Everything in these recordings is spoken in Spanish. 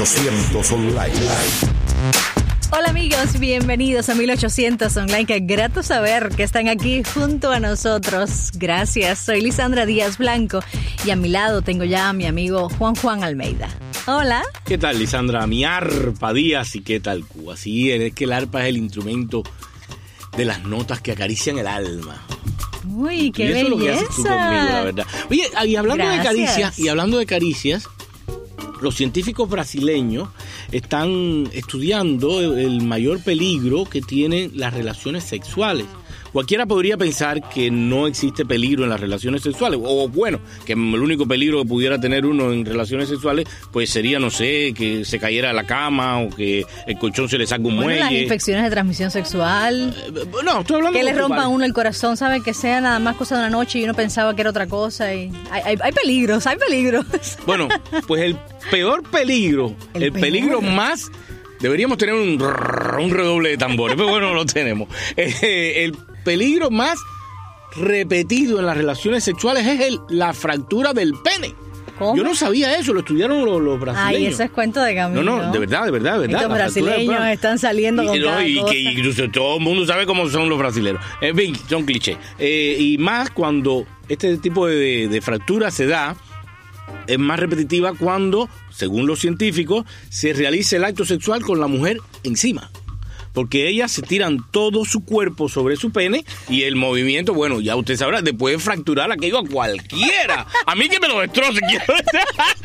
1800 Online. Hola amigos, bienvenidos a 1800 Online. Qué grato saber que están aquí junto a nosotros. Gracias, soy Lisandra Díaz Blanco y a mi lado tengo ya a mi amigo Juan Almeida. Hola. ¿Qué tal, Lisandra? Mi arpa Díaz y qué tal Cuba. Sí, es que el arpa es el instrumento de las notas que acarician el alma. Uy, qué belleza. Eso es lo que haces tú conmigo, la verdad. Oye, y hablando de caricias, los científicos brasileños están estudiando el mayor peligro que tienen las relaciones sexuales. Cualquiera podría pensar que no existe peligro en las relaciones sexuales, o bueno, que el único peligro que pudiera tener uno en relaciones sexuales, pues sería, no sé, que se cayera a la cama o que el colchón se le saque un muelle. Las infecciones de transmisión sexual. No, estoy hablando que le rompan a uno el corazón, ¿sabe? Que sea nada más cosa de una noche y uno pensaba que era otra cosa. Y hay peligros. Bueno, pues el peor peligro, el peligro más... Deberíamos tener un redoble de tambores, pero bueno, no lo tenemos. El peligro más repetido en las relaciones sexuales es la fractura del pene. ¿Cómo? Yo no sabía eso, lo estudiaron los brasileños. Ay, eso es cuento de camino. No, de verdad. Estos brasileños están saliendo con cada cosa. Que incluso todo el mundo sabe cómo son los brasileños. En fin, son clichés. Y más cuando este tipo de fractura se da, es más repetitiva cuando, según los científicos, se realiza el acto sexual con la mujer encima. Porque ellas se tiran todo su cuerpo sobre su pene y el movimiento, bueno, ya usted sabrá, después de fracturar aquello a cualquiera. A mí que me lo destroce, quiero decir.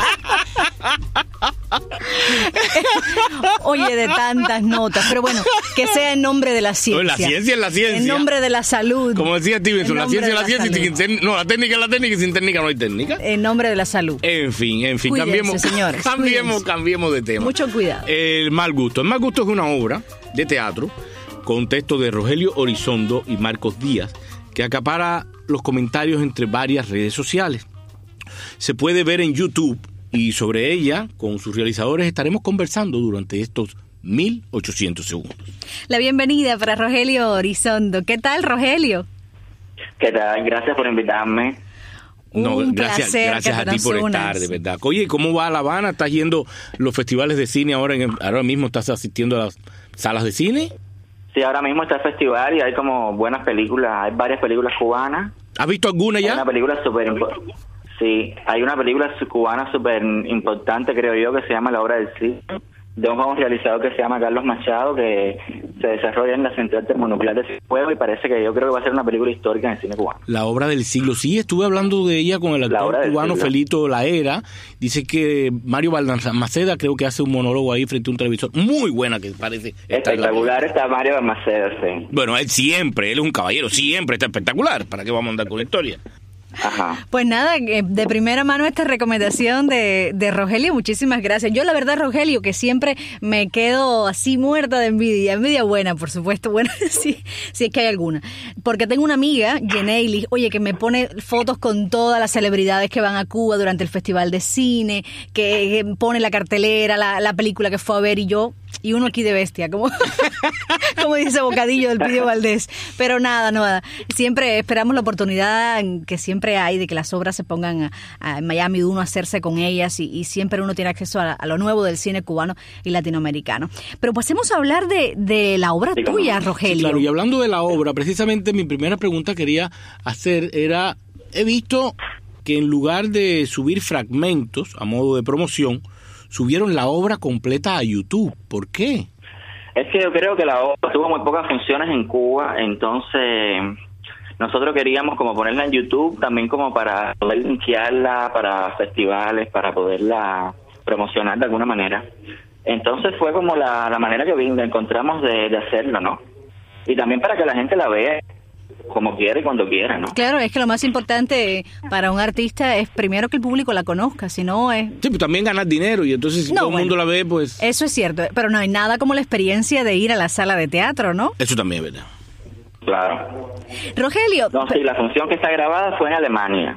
Oye, de tantas notas, pero bueno, que sea en nombre de la ciencia. La ciencia es la ciencia. En nombre de la salud. Como decía Stevenson, la ciencia es la ciencia. La técnica es la técnica y sin técnica no hay técnica. En nombre de la salud. En fin, Cuídense, señores. Cambiemos de tema. Mucho cuidado. El mal gusto. El mal gusto es una obra de teatro con texto de Rogelio Orizondo y Marcos Díaz que acapara los comentarios entre varias redes sociales. Se puede ver en YouTube y sobre ella, con sus realizadores, estaremos conversando durante estos 1800 segundos. La bienvenida para Rogelio Orizondo. ¿Qué tal, Rogelio? ¿Qué tal? Gracias por invitarme. Gracias a ti por estar, de verdad. Oye, ¿cómo va La Habana? ¿Estás yendo los festivales de cine ahora mismo? ¿Estás asistiendo a las salas de cine? Sí, ahora mismo está el festival y hay como buenas películas. Hay varias películas cubanas. ¿Has visto alguna ya? Hay una película Sí, hay una película cubana súper importante, creo yo, que se llama La Obra del Siglo, de un joven realizador que se llama Carlos Machado, que se desarrolla en la Central Termonuclear de Cienfuegos y parece que yo creo que va a ser una película histórica en el cine cubano. La Obra del Siglo, sí, estuve hablando de ella con el actor cubano Felito Laera. Dice que Mario Balmaceda creo que hace un monólogo ahí frente a un televisor. Muy buena que parece. Espectacular está Mario Balmaceda, sí. Bueno, él es un caballero, siempre está espectacular. ¿Para qué vamos a andar con la historia? Ajá. Pues nada, de primera mano esta recomendación de Rogelio, muchísimas gracias. Yo la verdad, Rogelio, que siempre me quedo así muerta de envidia buena, por supuesto, bueno, sí es que hay alguna, porque tengo una amiga, Yeneili, oye, que me pone fotos con todas las celebridades que van a Cuba durante el Festival de Cine, que pone la cartelera, la película que fue a ver y uno aquí de bestia, como dice Bocadillo del Pidio Valdés. Pero nada, siempre esperamos la oportunidad que siempre hay de que las obras se pongan en Miami, de uno hacerse con ellas y siempre uno tiene acceso a lo nuevo del cine cubano y latinoamericano. Pero pasemos a hablar de la obra tuya, Rogelio. Sí, claro, y hablando de la obra, precisamente mi primera pregunta quería hacer era, he visto que en lugar de subir fragmentos a modo de promoción, subieron la obra completa a YouTube. ¿Por qué? Es que yo creo que la obra tuvo muy pocas funciones en Cuba, entonces nosotros queríamos como ponerla en YouTube también como para poder linkearla para festivales, para poderla promocionar de alguna manera. Entonces fue como la manera que encontramos de hacerlo, ¿no? Y también para que la gente la vea como quiera y cuando quiera, ¿no? Claro, es que lo más importante para un artista es primero que el público la conozca, si no es... Sí, pues también ganar dinero y entonces si todo el mundo la ve, pues... Eso es cierto, pero no hay nada como la experiencia de ir a la sala de teatro, ¿no? Eso también es verdad. Claro. Rogelio... No, sí, la función que está grabada fue en Alemania.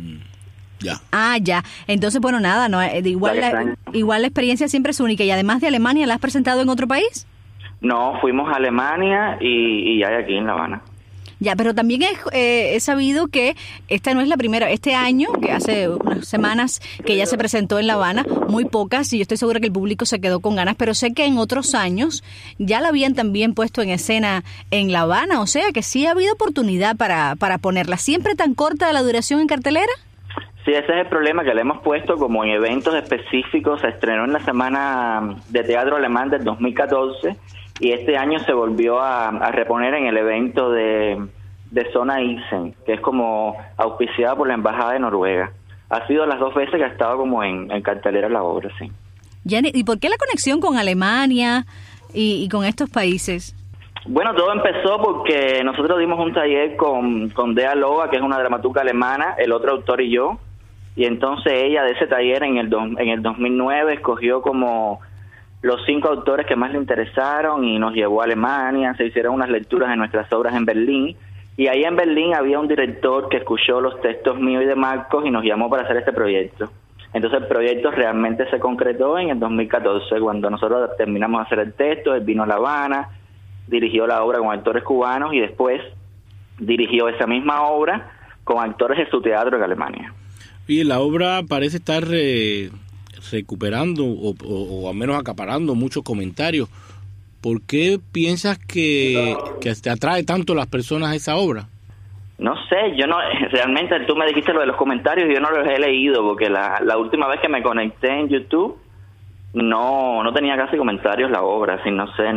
Ya. Ah, ya. Entonces, bueno, nada, no, igual la experiencia siempre es única. Y además de Alemania, ¿la has presentado en otro país? No, fuimos a Alemania y hay aquí en La Habana. Ya, pero también he sabido que esta no es la primera, este año, que hace unas semanas que ella se presentó en La Habana, muy pocas, y yo estoy segura que el público se quedó con ganas, pero sé que en otros años ya la habían también puesto en escena en La Habana, o sea que sí ha habido oportunidad para ponerla. ¿Siempre tan corta la duración en cartelera? Sí, ese es el problema, que le hemos puesto como en eventos específicos. Se estrenó en la Semana de Teatro Alemán del 2014 y este año se volvió a reponer en el evento de Zona Isen, que es como auspiciada por la Embajada de Noruega. Ha sido las 2 veces que ha estado como en cartelera la obra, sí. Janet, ¿y por qué la conexión con Alemania y con estos países? Bueno, todo empezó porque nosotros dimos un taller con Dea Loa, que es una dramaturga alemana, el otro autor y yo, y entonces ella de ese taller en el 2009 escogió como los 5 autores que más le interesaron y nos llevó a Alemania. Se hicieron unas lecturas de nuestras obras en Berlín, y ahí en Berlín había un director que escuchó los textos míos y de Marcos y nos llamó para hacer este proyecto. Entonces el proyecto realmente se concretó en el 2014, cuando nosotros terminamos de hacer el texto. Él vino a La Habana, dirigió la obra con actores cubanos y después dirigió esa misma obra con actores de su teatro en Alemania. Y la obra parece estar recuperando o al menos acaparando muchos comentarios. ¿Por qué piensas que te atrae tanto a las personas esa obra? No sé, yo no, realmente tú me dijiste lo de los comentarios y yo no los he leído, porque la última vez que me conecté en YouTube no tenía casi comentarios la obra, así no sé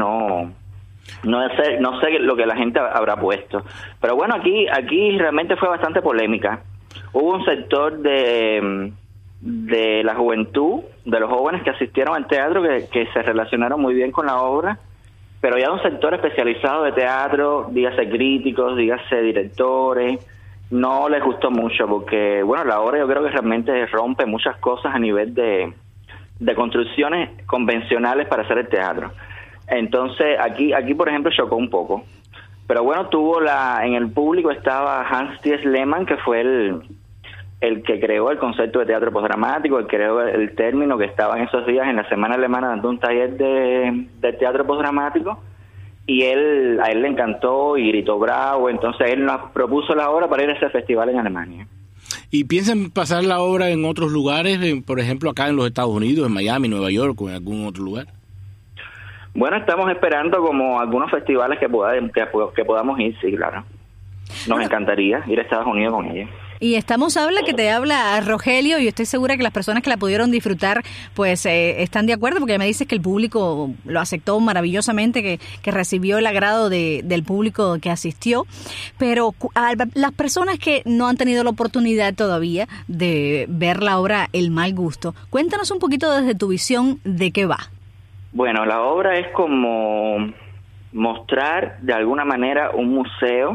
lo que la gente habrá puesto. Pero bueno, aquí realmente fue bastante polémica. Hubo un sector de la juventud, de los jóvenes que asistieron al teatro, que se relacionaron muy bien con la obra, pero ya un sector especializado de teatro, dígase críticos, dígase directores, no les gustó mucho, porque bueno, la obra yo creo que realmente rompe muchas cosas a nivel de construcciones convencionales para hacer el teatro. Entonces aquí por ejemplo chocó un poco, pero bueno, en el público estaba Hans-Thies Lehmann, que fue el que creó el concepto de teatro postdramático, el que creó el término, que estaba en esos días en la Semana Alemana dando un taller de teatro postdramático, y a él le encantó y gritó bravo. Entonces él nos propuso la obra para ir a ese festival en Alemania. ¿Y piensan pasar la obra en otros lugares, por ejemplo acá en los Estados Unidos, en Miami, Nueva York o en algún otro lugar? Bueno, estamos esperando como algunos festivales que podamos ir, sí, claro. Nos encantaría ir a Estados Unidos con ella. Y que te habla Rogelio, y estoy segura que las personas que la pudieron disfrutar pues están de acuerdo, porque me dices que el público lo aceptó maravillosamente, que recibió el agrado del público que asistió. Pero a las personas que no han tenido la oportunidad todavía de ver la obra El Mal Gusto, cuéntanos un poquito desde tu visión de qué va. Bueno, la obra es como mostrar de alguna manera un museo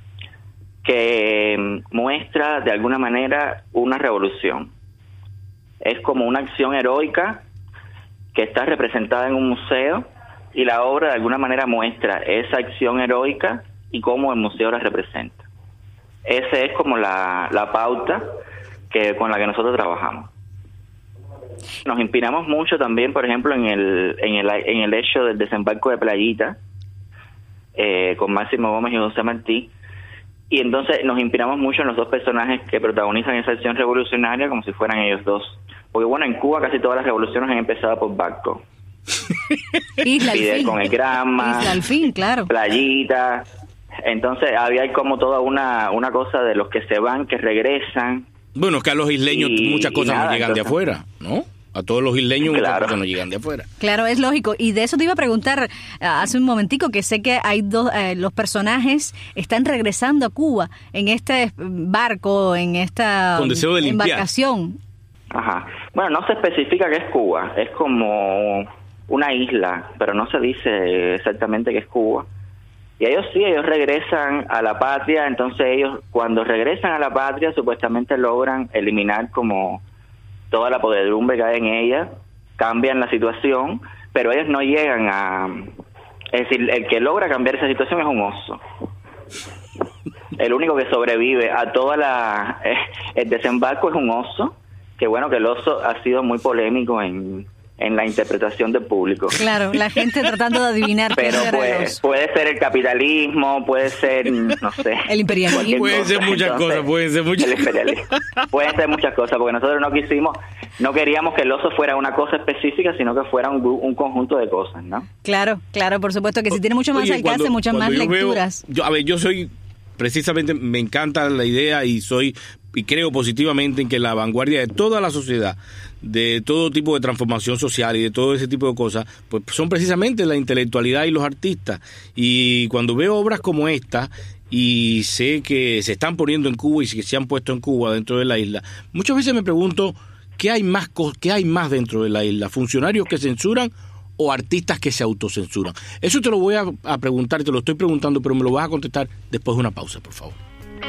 que muestra de alguna manera una revolución. Es como una acción heroica que está representada en un museo, y la obra de alguna manera muestra esa acción heroica y cómo el museo la representa. Esa es como la pauta con la que nosotros trabajamos. Nos inspiramos mucho también, por ejemplo, en el hecho del desembarco de Playita, con Máximo Gómez y José Martí. Y entonces nos inspiramos mucho en los 2 personajes que protagonizan esa acción revolucionaria, como si fueran ellos 2. Porque bueno, en Cuba casi todas las revoluciones han empezado por barco. Fidel con el Granma, Isla al fin, claro. Playita. Entonces había como toda una cosa de los que se van, que regresan. Bueno, es que a los isleños muchas cosas no llegan de afuera, ¿no? A todos los isleños muchas cosas no llegan de afuera. Claro, es lógico. Y de eso te iba a preguntar hace un momentico, que sé que hay los personajes están regresando a Cuba en este barco, en esta con deseo de embarcación. Ajá. Bueno, no se especifica que es Cuba, es como una isla, pero no se dice exactamente que es Cuba. Y ellos regresan a la patria. Entonces ellos, cuando regresan a la patria, supuestamente logran eliminar como toda la podredumbre que hay en ella, cambian la situación, pero ellos no llegan a... Es decir, el que logra cambiar esa situación es un oso. El único que sobrevive a el desembarco es un oso, que bueno, que el oso ha sido muy polémico en en la interpretación del público. Claro, la gente tratando de adivinar. Pero puede ser el capitalismo, puede ser, no sé. El imperialismo. Pueden ser muchas cosas. Pueden ser muchas cosas, porque nosotros no queríamos que el oso fuera una cosa específica, sino que fuera un conjunto de cosas, ¿no? Claro, por supuesto que si tiene mucho más alcance, muchas más lecturas. Yo soy, precisamente, me encanta la idea y creo positivamente en que la vanguardia de toda la sociedad, de todo tipo de transformación social y de todo ese tipo de cosas, pues son precisamente la intelectualidad y los artistas. Y cuando veo obras como esta y sé que se están poniendo en Cuba y que se han puesto en Cuba dentro de la isla, muchas veces me pregunto ¿qué hay más dentro de la isla? ¿Funcionarios que censuran o artistas que se autocensuran? Eso te lo voy a preguntar, te lo estoy preguntando, pero me lo vas a contestar después de una pausa, por favor.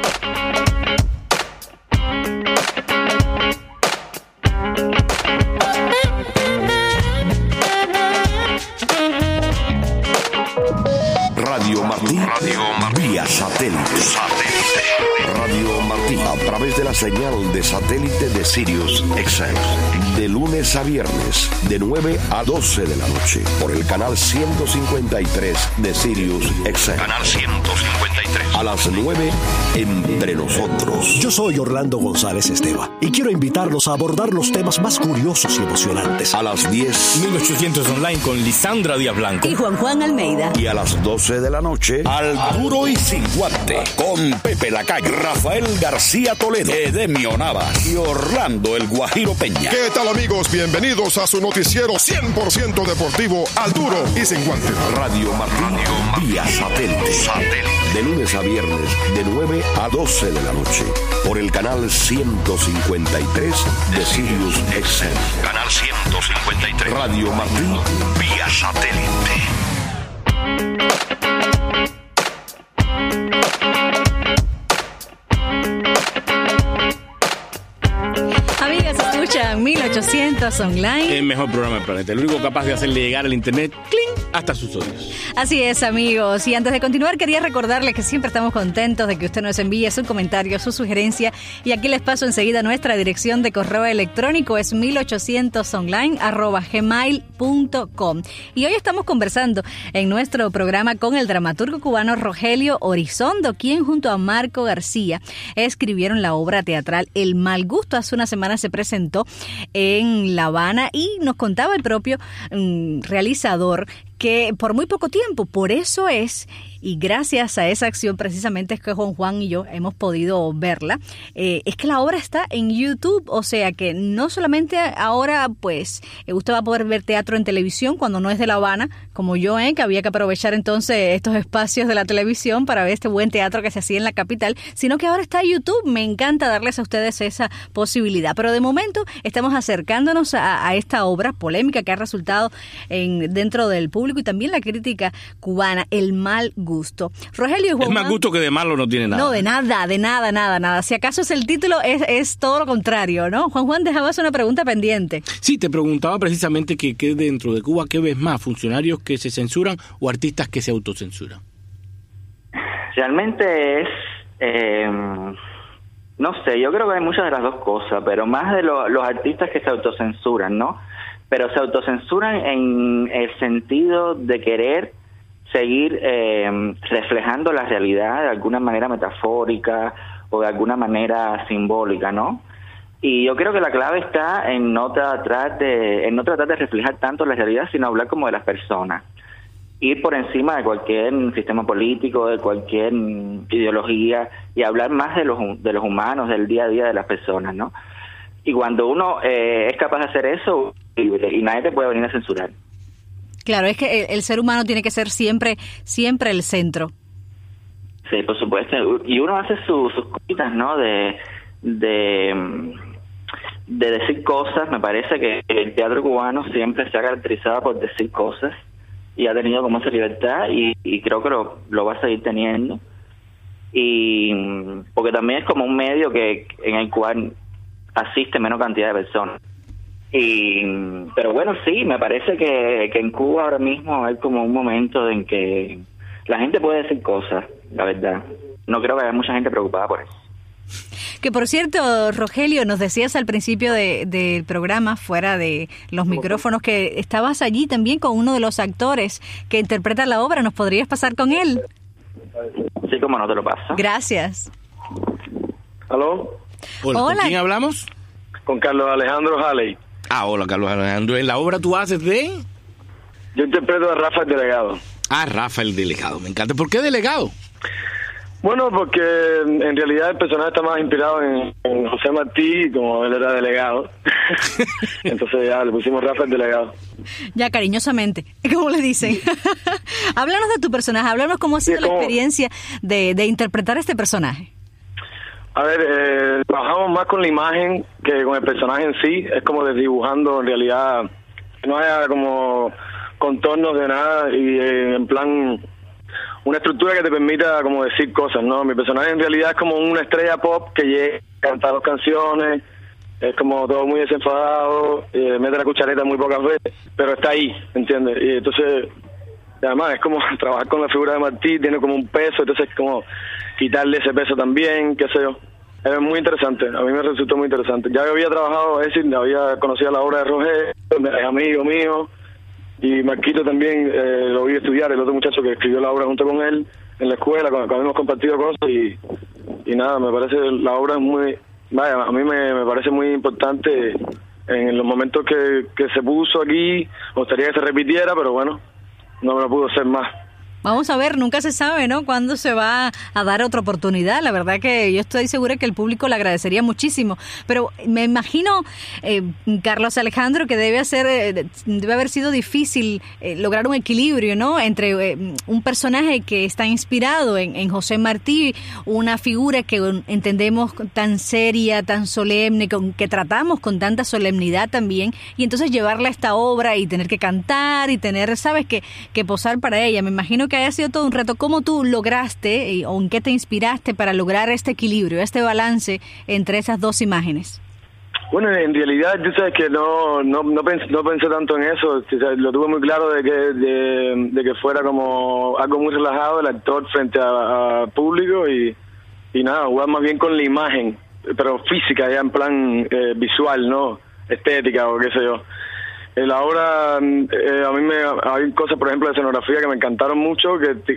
Radio Martí, vía satélite. Radio Martí, a través de la señal de satélite de Sirius XM, de lunes a viernes, de 9 a 12 de la noche, por el canal 153 de Sirius XM. Canal 153. A las 9, Entre Nosotros. Yo soy Orlando González Esteva y quiero invitarlos a abordar los temas más curiosos y emocionantes. A las 10, 1800 Online con Lisandra Díaz Blanco y Juan Almeida. Y a las 12 de la noche, Al Duro y Sin Guante, con Pepe Lacayo, Rafael García Toledo, Edemio Navas y Orlando El Guajiro Peña. ¿Qué tal, amigos? Bienvenidos a su noticiero 100% deportivo, Al Duro y Sin Guante. Radio Martí, vía satélite. De lunes a viernes, de 9 a 12 de la noche, por el canal 153 de Sirius XM. Canal 153. Radio Martí, vía satélite. Amigas, escuchan 1800 Online. El mejor programa del planeta, el único capaz de hacerle llegar el internet ¡cling! Hasta sus oídos. Así es, amigos. Y antes de continuar, quería recordarles que siempre estamos contentos de que usted nos envíe su comentario, su sugerencia. Y aquí les paso enseguida nuestra dirección de correo electrónico, es 1800online@gmail.com. Y hoy estamos conversando en nuestro programa con el dramaturgo cubano Rogelio Orizondo, quien junto a Marco García escribieron la obra teatral El Mal Gusto. Hace una semana se presentó en La Habana y nos contaba el propio realizador que por muy poco tiempo, por eso es, y gracias a esa acción precisamente es que Juan y yo hemos podido verla, es que la obra está en YouTube, o sea que no solamente ahora pues usted va a poder ver teatro en televisión cuando no es de La Habana, como yo, que había que aprovechar entonces estos espacios de la televisión para ver este buen teatro que se hacía en la capital, sino que ahora está YouTube. Me encanta darles a ustedes esa posibilidad, pero de momento estamos acercándonos a esta obra polémica que ha resultado dentro del público y también la crítica cubana, El Mal Gusto. Rogelio y Juan. Es más gusto que de malo no tiene nada. No, de nada. Si acaso es el título, es todo lo contrario, ¿no? Juan, dejabas una pregunta pendiente. Sí, te preguntaba precisamente que dentro de Cuba, ¿qué ves más? ¿Funcionarios que se censuran o artistas que se autocensuran? Realmente es... no sé, yo creo que hay muchas de las dos cosas, pero más de los artistas que se autocensuran, ¿no? Pero se autocensuran en el sentido de querer seguir reflejando la realidad de alguna manera metafórica o de alguna manera simbólica, ¿no? Y yo creo que la clave está en no tratar de reflejar tanto la realidad, sino hablar como de las personas. Ir por encima de cualquier sistema político, de cualquier ideología y hablar más de los humanos, del día a día de las personas, ¿no? Y cuando uno es capaz de hacer eso, y nadie te puede venir a censurar. Claro, es que el ser humano tiene que ser siempre el centro. Sí, por supuesto. Y uno hace sus cositas, ¿no? De decir cosas. Me parece que el teatro cubano siempre se ha caracterizado por decir cosas y ha tenido como esa libertad y creo que lo va a seguir teniendo. Y porque también es como un medio que en el cual asiste menos cantidad de personas. Pero bueno, sí, me parece que en Cuba ahora mismo hay como un momento en que la gente puede decir cosas, la verdad. No creo que haya mucha gente preocupada por eso. Que por cierto, Rogelio, nos decías al principio del programa, fuera de los micrófonos, que estabas allí también con uno de los actores que interpreta la obra. ¿Nos podrías pasar con él? Sí, como no, te lo paso. Gracias. ¿Aló? Hola. ¿Con quién hablamos? Con Carlos Alejandro Halley. Hola, Carlos Alejandro. ¿En la obra tú haces de...? Yo interpreto a Rafa el Delegado. Rafa el Delegado, me encanta. ¿Por qué Delegado? Bueno, porque en realidad el personaje está más inspirado en José Martí, como él era delegado. Entonces ya le pusimos Rafa el Delegado. Ya, cariñosamente, ¿cómo le dicen? Háblanos de tu personaje, háblanos cómo ha sido la experiencia de interpretar este personaje. A ver, trabajamos más con la imagen que con el personaje en sí. Es como desdibujando, en realidad, no haya como contornos de nada y en plan una estructura que te permita como decir cosas, ¿no? Mi personaje en realidad es como una estrella pop que llega a cantar 2 canciones, es como todo muy desenfadado, mete la cuchareta muy pocas veces, pero está ahí, ¿entiendes? Y entonces, además es como trabajar con la figura de Martí, tiene como un peso, entonces es como quitarle ese peso también, qué sé yo. Es muy interesante, a mí me resultó muy interesante. Ya había trabajado, es decir, había conocido la obra de Roger, es amigo mío, y Marquito también lo vi estudiar, el otro muchacho que escribió la obra junto con él en la escuela, cuando hemos compartido cosas y nada, me parece la obra es muy, vaya, a mí me parece muy importante en los momentos que se puso aquí. Me gustaría que se repitiera, pero bueno, no me lo pudo hacer más. Vamos a ver, nunca se sabe, ¿no?, cuándo se va a dar otra oportunidad. La verdad que yo estoy segura que el público le agradecería muchísimo. Pero me imagino, Carlos Alejandro, que debe haber sido difícil lograr un equilibrio, ¿no?, entre un personaje que está inspirado en José Martí, una figura que entendemos tan seria, tan solemne, que tratamos con tanta solemnidad también, y entonces llevarla a esta obra y tener que cantar y tener, ¿sabes?, que posar para ella. Me imagino que haya sido todo un reto. ¿Cómo tú lograste o en qué te inspiraste para lograr este equilibrio, este balance entre esas 2 imágenes? Bueno, en realidad, tú sabes que no pensé tanto en eso. O sea, lo tuve muy claro de que fuera como algo muy relajado, el actor frente a público y nada, jugar más bien con la imagen, pero física, ya en plan visual, ¿no? Estética o qué sé yo. La obra, a mí hay cosas, por ejemplo, de escenografía que me encantaron mucho,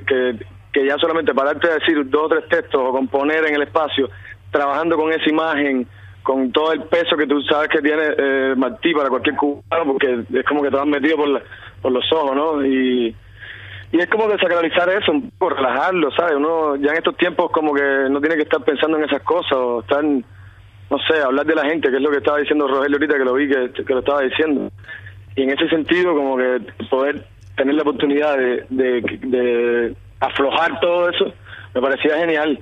que ya solamente pararte a decir 2 o 3 textos o componer en el espacio, trabajando con esa imagen, con todo el peso que tú sabes que tiene Martí para cualquier cubano, porque es como que te vas metido por los ojos, ¿no? Y es como desacralizar eso, un poco relajarlo, ¿sabes? Uno ya en estos tiempos como que no tiene que estar pensando en esas cosas o estar, no sé, hablar de la gente, que es lo que estaba diciendo Rogelio ahorita, que lo vi que lo estaba diciendo. Y en ese sentido, como que poder tener la oportunidad de aflojar todo eso, me parecía genial.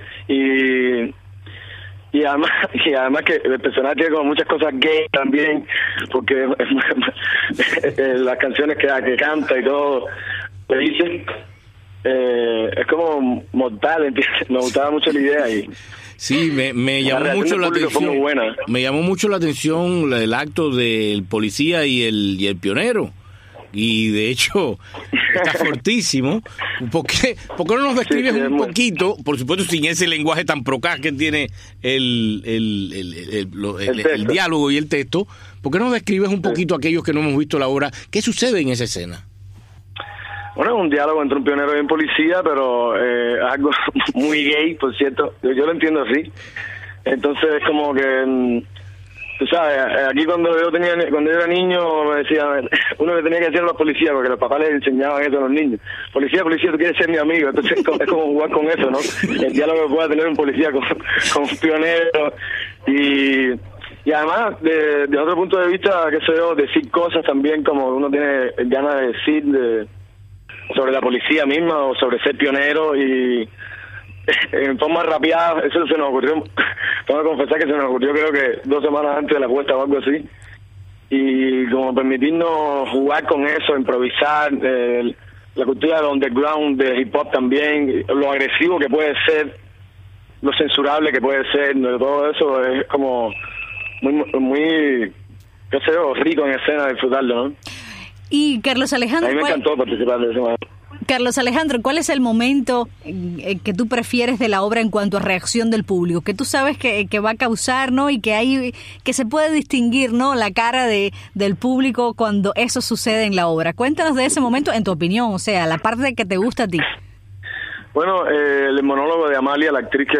Y además que el personaje tiene como muchas cosas gay también, porque las canciones que canta y todo, le dicen, es como mortal, ¿entiendes? Me gustaba mucho la idea y... Sí, me llamó mucho la atención. Me llamó mucho la atención el acto del policía y el pionero. Y de hecho está fortísimo. ¿Por qué no nos describes un poquito, por supuesto sin ese lenguaje tan procaz que tiene el diálogo y el texto? ¿Por qué no nos describes un poquito a aquellos que no hemos visto la obra? ¿Qué sucede en esa escena? Bueno, es un diálogo entre un pionero y un policía, pero algo muy gay, por cierto. Yo lo entiendo así. Entonces es como que, tú sabes, aquí cuando yo era niño, me decían, uno le tenía que decir a los policías, porque los papás les enseñaban eso a los niños. Policía, tú quieres ser mi amigo. Entonces es como jugar con eso, ¿no? El diálogo que pueda tener un policía con un pionero. Y además, de otro punto de vista, qué sé yo, decir cosas también como uno tiene ganas de decir sobre la policía misma o sobre ser pionero y en forma rapeada. Eso se nos ocurrió, tengo que confesar que se nos ocurrió creo que 2 semanas antes de la puesta o algo así, y como permitirnos jugar con eso, improvisar, la cultura del underground, de hip hop también, lo agresivo que puede ser, lo censurable que puede ser, todo eso es como muy qué sé yo, rico en escena, disfrutarlo, ¿no? Y Carlos Alejandro, a mí me encantó participar de ese momento. Carlos Alejandro, ¿cuál es el momento que tú prefieres de la obra en cuanto a reacción del público? Que tú sabes que va a causar, ¿no? Y que se puede distinguir, ¿no? La cara del público cuando eso sucede en la obra. Cuéntanos de ese momento, en tu opinión, o sea, la parte que te gusta a ti. Bueno, el monólogo de Amalia, la actriz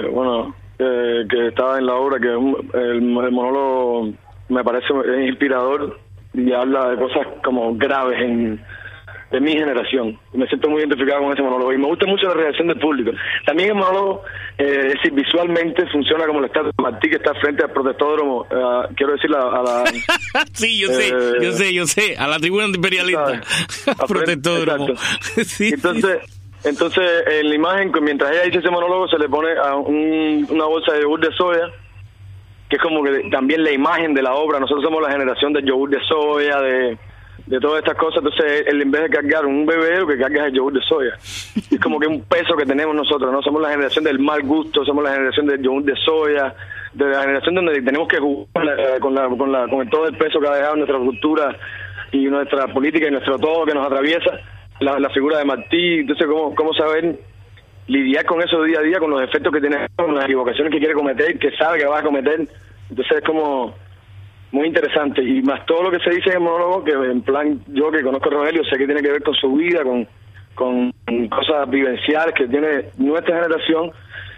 que estaba en la obra, que el monólogo me parece inspirador y habla de cosas como graves de mi generación. Me siento muy identificado con ese monólogo y me gusta mucho la reacción del público. También el monólogo, es decir, visualmente funciona como el estatua de Martí que está frente al protestódromo, quiero decir a la... Sí, yo sé, a la tribuna imperialista, al protestódromo. Sí, entonces, en la imagen, mientras ella dice ese monólogo, se le pone a una bolsa de yogur de soya, que es como que también la imagen de la obra. Nosotros somos la generación del yogur de soya, de todas estas cosas. Entonces, él, en vez de cargar un bebé, lo que carga es el yogur de soya. Es como que un peso que tenemos nosotros, ¿no? Somos la generación del mal gusto, somos la generación del yogur de soya, de la generación donde tenemos que jugar con todo el peso que ha dejado nuestra cultura y nuestra política y nuestro todo que nos atraviesa. La figura de Martí. Entonces, ¿cómo saber lidiar con eso día a día, con los efectos que tiene, con las equivocaciones que quiere cometer, que sabe que va a cometer? Entonces es como muy interesante. Y más todo lo que se dice en el monólogo, que en plan, yo que conozco a Rogelio, sé que tiene que ver con su vida, con cosas vivenciales que tiene nuestra generación,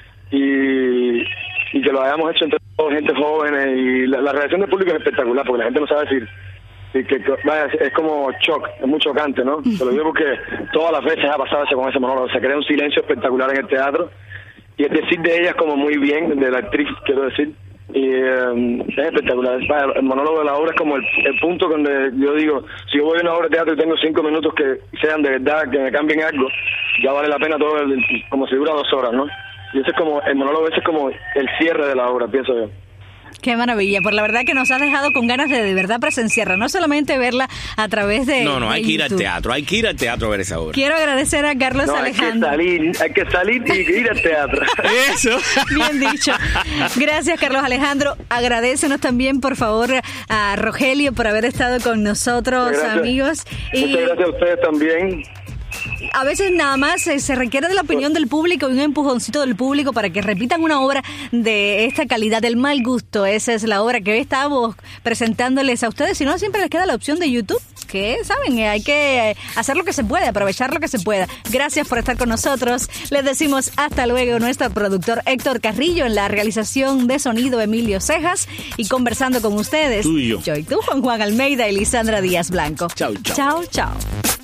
y que lo hayamos hecho entre todos, gente jóvenes, y la reacción del público es espectacular, porque la gente no sabe decir... es como shock, es muy chocante, ¿no? Te lo digo porque todas las veces ha pasado eso con ese monólogo. Se crea un silencio espectacular en el teatro, y es decir de ella como muy bien, de la actriz, quiero decir, y es espectacular. El monólogo de la obra es como el punto donde yo digo, si yo voy a una obra de teatro y tengo 5 minutos que sean de verdad, que me cambien algo, ya vale la pena todo, como si dura 2 horas, ¿no? Y ese es como, el monólogo ese es como el cierre de la obra, pienso yo. Qué maravilla, por la verdad que nos has dejado con ganas de verdad presenciarla, no solamente verla a través de No, hay que ir al teatro, hay que ir al teatro a ver esa obra. Quiero agradecer a Carlos Alejandro. Hay que salir y ir al teatro. Eso. Bien dicho. Gracias, Carlos Alejandro. Agradécenos también, por favor, a Rogelio por haber estado con nosotros, amigos. Muchas gracias a ustedes también. A veces nada más se requiere de la opinión del público y un empujoncito del público para que repitan una obra de esta calidad, del mal gusto. Esa es la obra que hoy estamos presentándoles a ustedes. Si no, siempre les queda la opción de YouTube, que saben, hay que hacer lo que se puede, aprovechar lo que se pueda. Gracias por estar con nosotros. Les decimos hasta luego. Nuestro productor Héctor Carrillo, en la realización de sonido Emilio Cejas, y conversando con ustedes, tú y yo. Yo y tú, Juan Almeida y Lisandra Díaz Blanco. Chao. Chao.